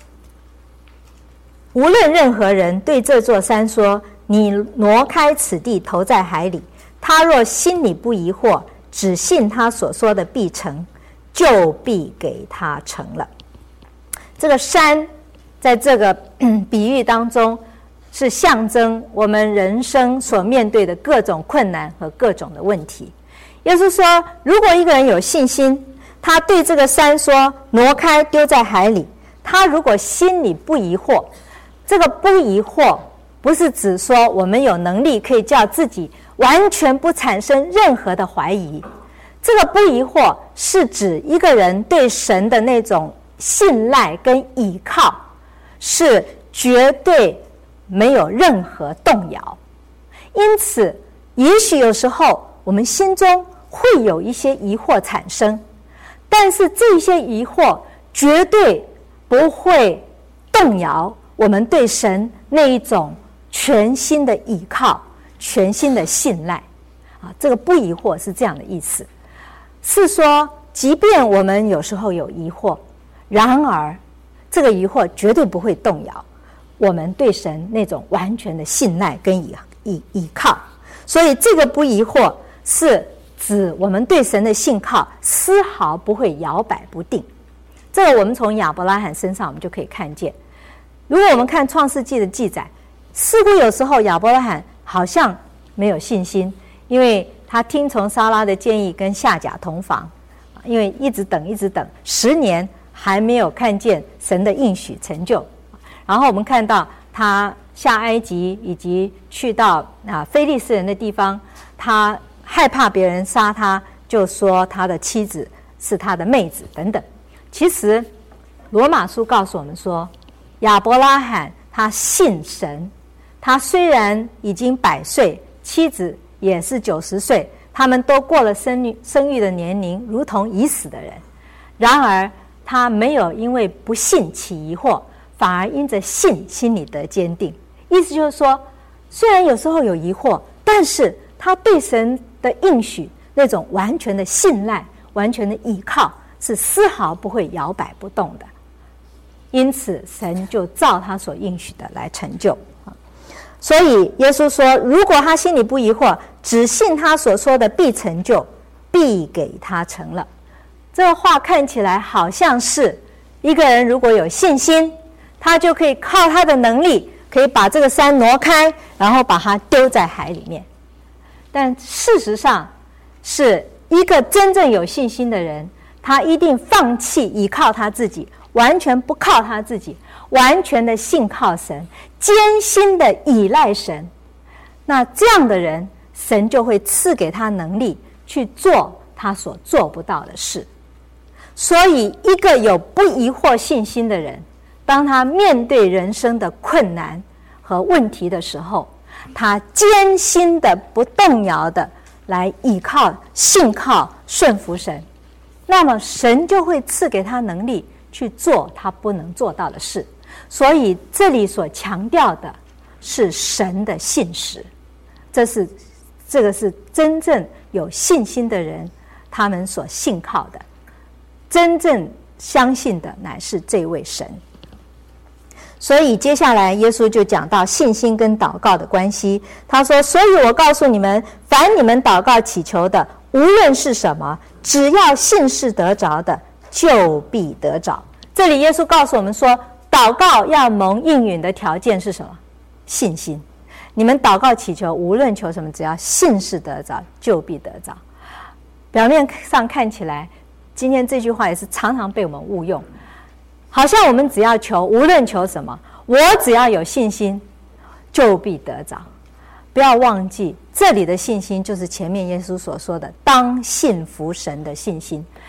无论任何人对这座山说，你挪开此地投在海里，他若心里不疑惑，只信他所说的必成，就必给他成了。这个山在这个比喻当中是象征我们人生所面对的各种困难和各种的问题。耶稣说，如果一个人有信心，他对这个山说挪开丢在海里，他如果心里不疑惑，这个不疑惑不是指说我们有能力可以叫自己完全不产生任何的怀疑，这个不疑惑是指一个人对神的那种信赖跟依靠是绝对没有任何动摇。因此也许有时候我们心中会有一些疑惑产生，但是这些疑惑绝对不会动摇我们对神那一种全心的依靠，全心的信赖。这个不疑惑是这样的意思，是说即便我们有时候有疑惑，然而这个疑惑绝对不会动摇我们对神那种完全的信赖跟依靠。所以这个不疑惑是指我们对神的信靠丝毫不会摇摆不定。这个我们从亚伯拉罕身上我们就可以看见。如果我们看创世纪的记载，似乎有时候亚伯拉罕好像没有信心，因为他听从撒拉的建议跟夏甲同房，因为一直等10年还没有看见神的应许成就。然后我们看到他下埃及以及去到非利士人的地方，他害怕别人杀他，就说他的妻子是他的妹子等等。其实罗马书告诉我们说，亚伯拉罕他信神，他虽然已经100岁，妻子也是90岁，他们都过了生育的年龄，如同已死的人，然而他没有因为不信起疑惑，反而因着信心里得坚定。意思就是说，虽然有时候有疑惑，但是他对神的应许那种完全的信赖，完全的依靠，是丝毫不会摇摆不动的。因此神就照他所应许的来成就。所以耶稣说，如果他心里不疑惑，只信他所说的必成就，必给他成了。这个话看起来好像是一个人如果有信心，他就可以靠他的能力可以把这个山挪开，然后把它丢在海里面。但事实上是一个真正有信心的人，他一定放弃依靠他自己，完全不靠他自己，完全的信靠神，艰辛的依赖神。那这样的人，神就会赐给他能力去做他所做不到的事。所以一个有不疑惑信心的人，当他面对人生的困难和问题的时候，他艰辛的不动摇的来依靠信靠顺服神，那么神就会赐给他能力去做他不能做到的事。所以这里所强调的是神的信实，这个是真正有信心的人他们所信靠的，真正相信的乃是这位神。所以接下来耶稣就讲到信心跟祷告的关系。他说，所以我告诉你们，凡你们祷告祈求的，无论是什么，只要信是得着的，就必得着。这里耶稣告诉我们说，祷告要蒙应允的条件是什么？信心。你们祷告祈求，无论求什么，只要信是得着，就必得着。表面上看起来，今天这句话也是常常被我们误用，好像我们只要求，无论求什么，我只要有信心就必得着。不要忘记，这里的信心就是前面耶稣所说的当信服神的信心。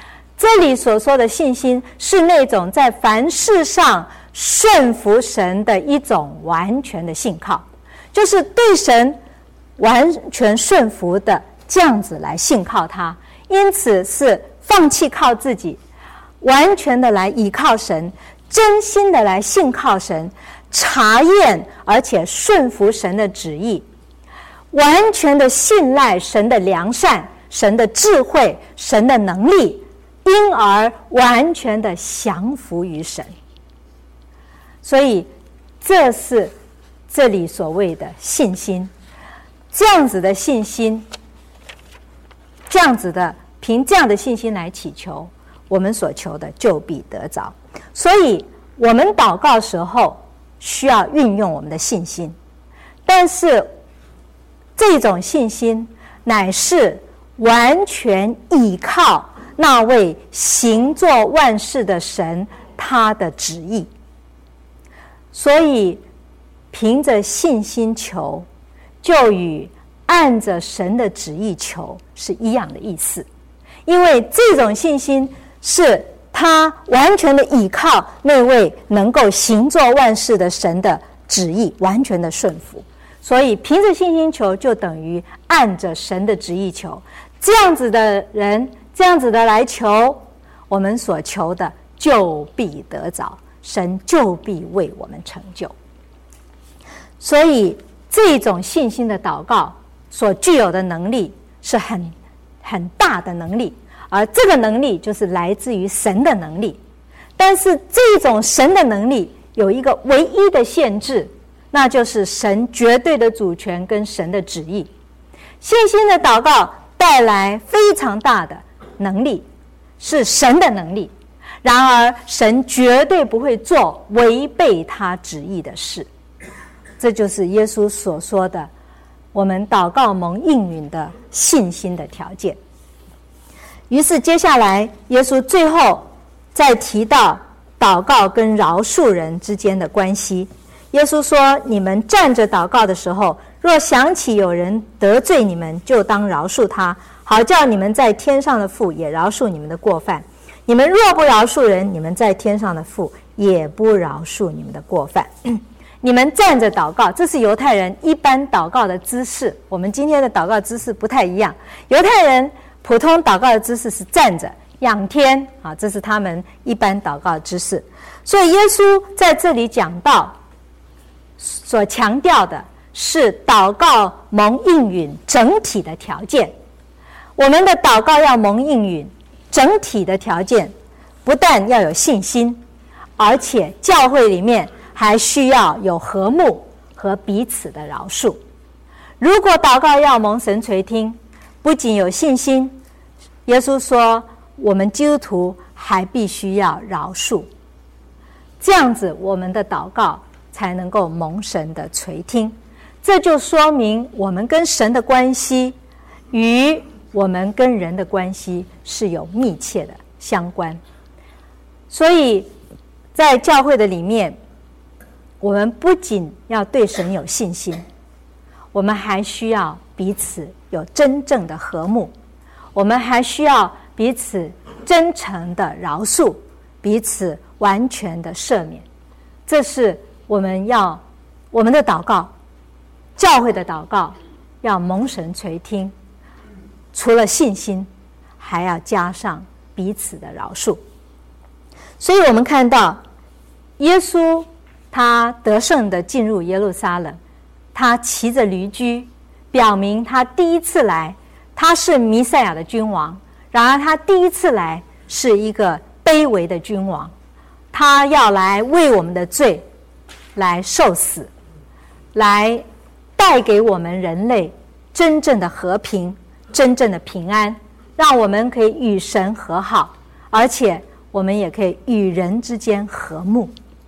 这里所说的信心是那种在凡事上顺服神的一种完全的信靠，就是对神完全顺服的这样子来信靠他，因此是放弃靠自己，完全的来倚靠神，真心的来信靠神，查验而且顺服神的旨意，完全的信赖神的良善、神的智慧、神的能力，因而完全的降服于神。所以这是这里所谓的信心，这样子的信心，这样子的凭这样的信心来祈求，我们所求的就必得着。所以我们祷告时候需要运用我们的信心，但是这种信心乃是完全倚靠那位行作万事的神他的旨意。所以凭着信心求，就与按着神的旨意求是一样的意思，因为这种信心是他完全的倚靠那位能够行作万事的神的旨意，完全的顺服。所以凭着信心求，就等于按着神的旨意求。这样子的人，这样子的来求，我们所求的就必得着，神就必为我们成就。所以这种信心的祷告所具有的能力是很大的能力，而这个能力就是来自于神的能力。但是这种神的能力有一个唯一的限制，那就是神绝对的主权跟神的旨意。信心的祷告带来非常大的能力，是神的能力，然而神绝对不会做违背他旨意的事。这就是耶稣所说的我们祷告蒙应允的信心的条件。于是接下来耶稣最后再提到祷告跟饶恕人之间的关系。耶稣说，你们站着祷告的时候，若想起有人得罪你们，就当饶恕他，好叫你们在天上的父也饶恕你们的过犯。你们若不饶恕人，你们在天上的父也不饶恕你们的过犯。你们站着祷告，这是犹太人一般祷告的姿势，我们今天的祷告姿势不太一样。犹太人普通祷告的姿势是站着仰天，这是他们一般祷告的姿势。所以耶稣在这里讲到所强调的是祷告蒙应允整体的条件。我们的祷告要蒙应允整体的条件，不但要有信心，而且教会里面还需要有和睦和彼此的饶恕。如果祷告要蒙神垂听，不仅有信心，耶稣说我们基督徒还必须要饶恕，这样子我们的祷告才能够蒙神的垂听。这就说明我们跟神的关系与我们跟人的关系是有密切的相关。所以在教会的里面，我们不仅要对神有信心，我们还需要彼此有真正的和睦，我们还需要彼此真诚的饶恕，彼此完全的赦免。这是我们的祷告，教会的祷告要蒙神垂听，除了信心，还要加上彼此的饶恕。所以我们看到耶稣他得胜的进入耶路撒冷，他骑着驴驹，表明他第一次来，他是弥赛亚的君王。然而他第一次来是一个卑微的君王，他要来为我们的罪来受死，来带给我们人类真正的和平，真正的平安，让我们可以与神和好，而且我们也可以与人之间和睦。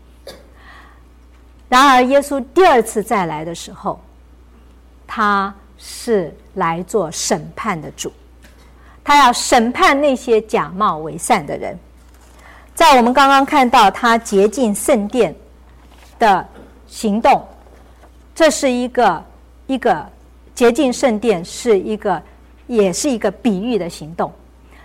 然而耶稣第二次再来的时候，他是来做审判的主，他要审判那些假冒为善的人。在我们刚刚看到他洁净圣殿的行动，这是一个洁净圣殿是也是一个比喻的行动。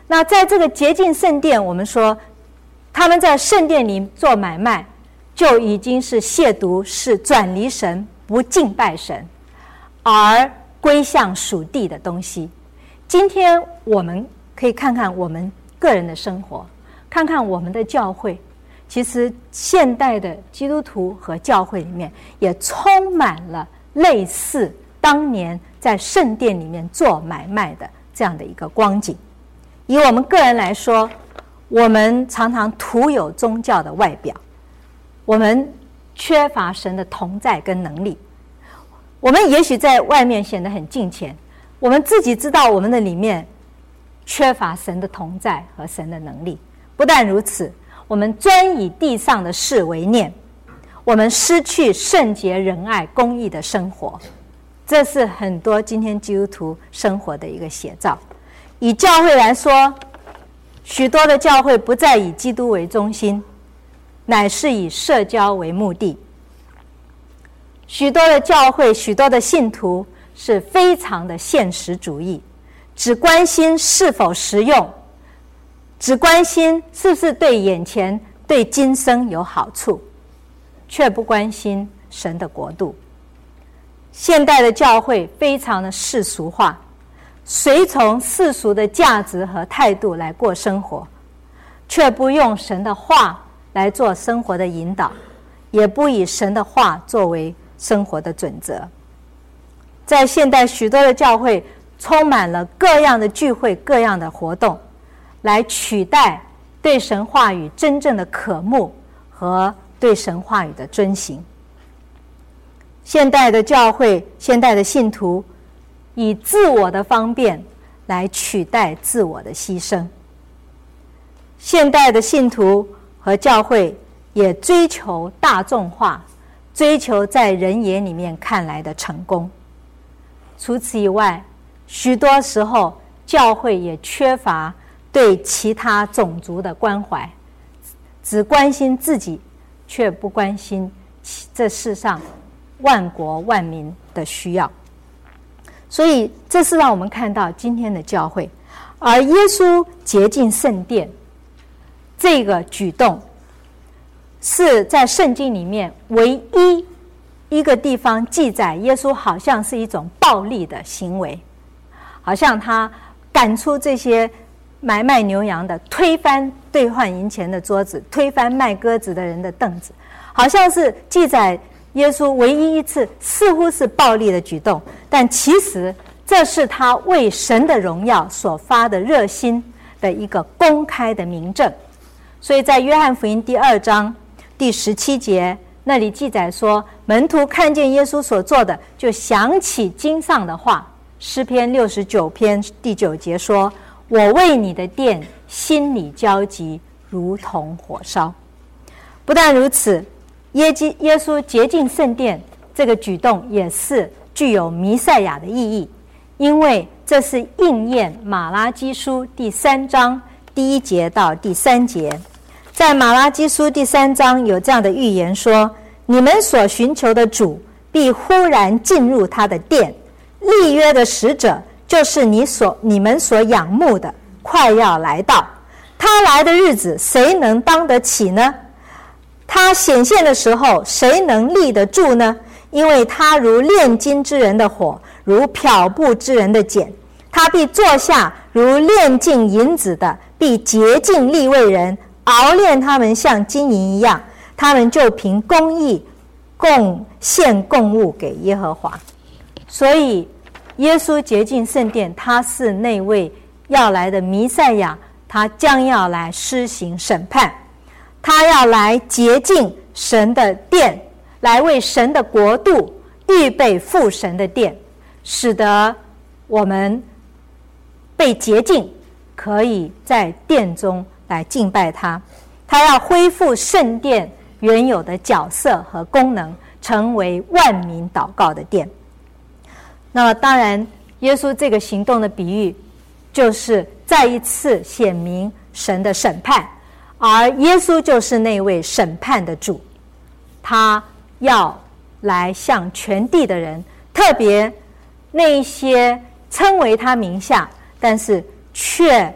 那在这个洁净圣殿，我们说他们在圣殿里做买卖，就已经是亵渎，是转离神，不敬拜神，而归向属地的东西。今天我们可以看看我们个人的生活，看看我们的教会，其实现代的基督徒和教会里面也充满了类似当年在圣殿里面做买卖的这样的一个光景。以我们个人来说，我们常常徒有宗教的外表，我们缺乏神的同在跟能力。我们也许在外面显得很敬虔，我们自己知道我们的里面缺乏神的同在和神的能力。不但如此，我们专以地上的事为念，我们失去圣洁、仁爱、公义的生活。这是很多今天基督徒生活的一个写照。以教会来说，许多的教会不再以基督为中心，乃是以社交为目的。许多的教会，许多的信徒是非常的现实主义，只关心是否实用，只关心是不是对眼前、对今生有好处，却不关心神的国度。现代的教会非常的世俗化，随从世俗的价值和态度来过生活，却不用神的话来做生活的引导，也不以神的话作为生活的准则。在现代许多的教会充满了各样的聚会、各样的活动，来取代对神话语真正的渴慕和对神话语的遵行。现代的教会、现代的信徒以自我的方便来取代自我的牺牲。现代的信徒和教会也追求大众化，追求在人眼里面看来的成功。除此以外，许多时候教会也缺乏对其他种族的关怀，只关心自己，却不关心这世上万国万民的需要。所以这是让我们看到今天的教会。而耶稣洁净圣殿这个举动，是在圣经里面唯一一个地方记载耶稣好像是一种暴力的行为，好像他赶出这些买卖牛羊的，推翻兑换银钱的桌子，推翻卖鸽子的人的凳子，好像是记载耶稣唯一一次似乎是暴力的举动，但其实这是他为神的荣耀所发的热心的一个公开的明证。所以在约翰福音第2章第17节那里记载说，门徒看见耶稣所做的，就想起经上的话，诗篇69篇第9节说，我为你的殿心里焦急，如同火烧。不但如此，耶稣洁净圣殿这个举动也是具有弥赛亚的意义，因为这是应验马拉基书第3章第1节到第3节。在马拉基书第3章有这样的预言说，你们所寻求的主必忽然进入他的殿，立约的使者就是你们所仰慕的，快要来到。他来的日子，谁能当得起呢？他显现的时候，谁能立得住呢？因为他如炼金之人的火，如漂布之人的碱。他必坐下，如炼尽银子的，必洁净利未人，熬炼他们像金银一样。他们就凭公义贡献供物给耶和华。所以耶稣洁净圣殿，他是那位要来的弥赛亚，他将要来施行审判，他要来洁净神的殿，来为神的国度预备父神的殿，使得我们被洁净，可以在殿中来敬拜他。他要恢复圣殿原有的角色和功能，成为万民祷告的殿。那么当然，耶稣这个行动的比喻就是再一次显明神的审判，而耶稣就是那位审判的主，他要来向全地的人，特别那一些称为他名下但是却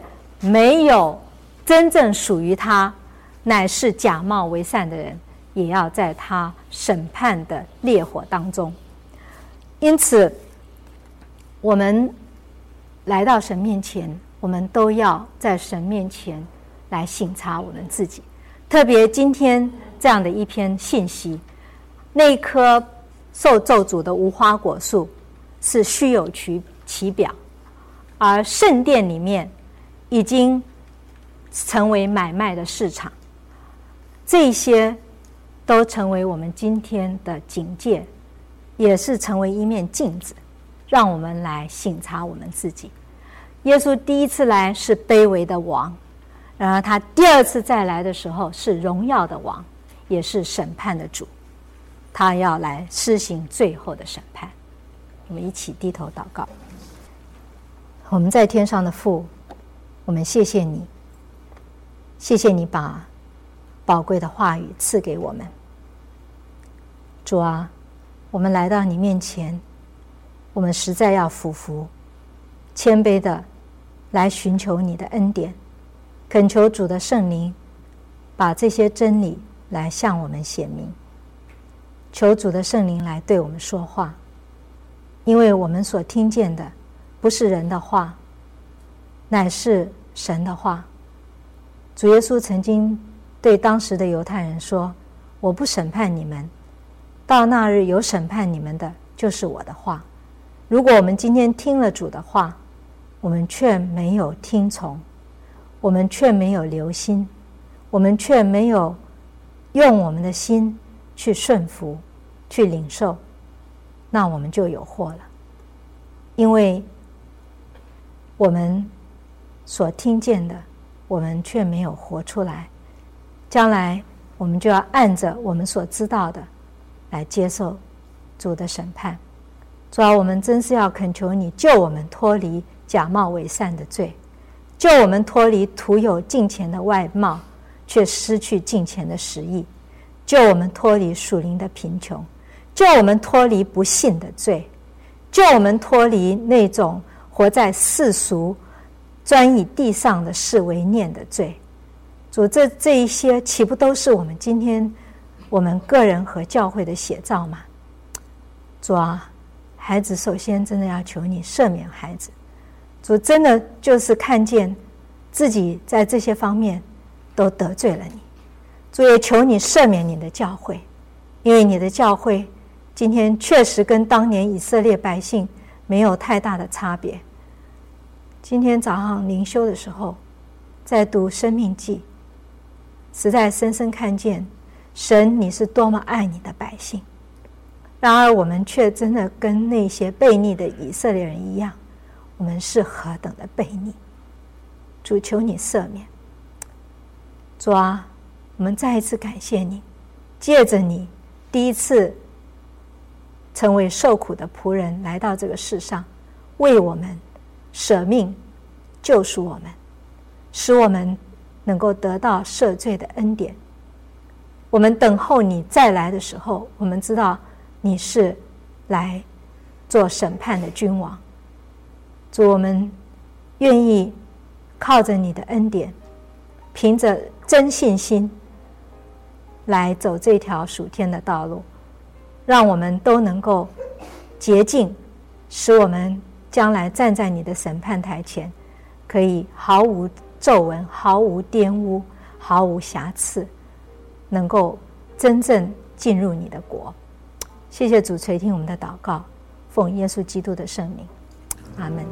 没有真正属于他，乃是假冒为善的人，也要在他审判的烈火当中。因此我们来到神面前，我们都要在神面前来省察我们自己。特别今天这样的一篇信息，那一棵受咒诅的无花果树是虚有其表，而圣殿里面已经成为买卖的市场，这些都成为我们今天的警戒，也是成为一面镜子，让我们来省察我们自己。耶稣第一次来是卑微的王，然而他第二次再来的时候是荣耀的王，也是审判的主，他要来施行最后的审判。我们一起低头祷告。我们在天上的父，我们谢谢你，谢谢你把宝贵的话语赐给我们。主啊，我们来到你面前，我们实在要俯伏谦卑的来寻求你的恩典，恳求主的圣灵把这些真理来向我们显明，求主的圣灵来对我们说话，因为我们所听见的不是人的话，乃是神的话。主耶稣曾经对当时的犹太人说，我不审判你们，到那日有审判你们的就是我的话。如果我们今天听了主的话，我们却没有听从，我们却没有留心，我们却没有用我们的心去顺服去领受，那我们就有祸了。因为我们所听见的我们却没有活出来，将来我们就要按着我们所知道的来接受主的审判。主啊，我们真是要恳求你救我们脱离假冒伪善的罪，救我们脱离徒有敬虔的外貌却失去敬虔的实意，救我们脱离属灵的贫穷，救我们脱离不信的罪，救我们脱离那种活在世俗专以地上的事为念的罪。主，这一些岂不都是我们今天我们个人和教会的写照吗？主啊，孩子首先真的要求你赦免孩子。主真的就是看见自己在这些方面都得罪了你。主也求你赦免你的教会，因为你的教会今天确实跟当年以色列百姓没有太大的差别。今天早上灵修的时候在读生命记，实在深深看见神你是多么爱你的百姓，然而我们却真的跟那些悖逆的以色列人一样，我们是何等的悖逆。主，求你赦免。主啊，我们再一次感谢你，借着你第一次成为受苦的仆人来到这个世上，为我们舍命救赎我们，使我们能够得到赦罪的恩典。我们等候你再来的时候，我们知道你是来做审判的君王。主，我们愿意靠着你的恩典，凭着真信心来走这条属天的道路，让我们都能够洁净，使我们将来站在你的审判台前，可以毫无皱纹，毫无玷污，毫无瑕疵，能够真正进入你的国。谢谢主垂听我们的祷告，奉耶稣基督的圣名，阿们。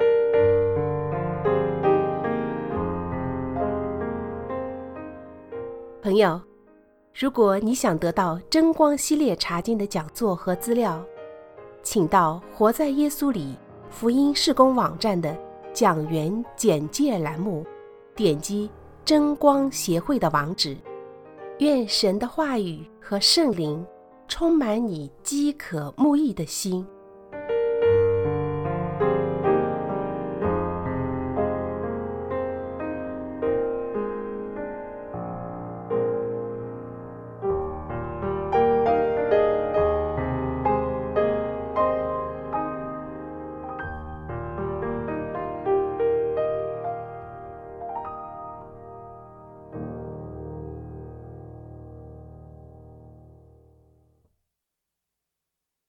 朋友，如果你想得到真光系列查经的讲座和资料，请到活在耶稣里福音事工网站的讲员简介栏目，点击真光协会的网址。愿神的话语和圣灵充满你饥渴慕义的心。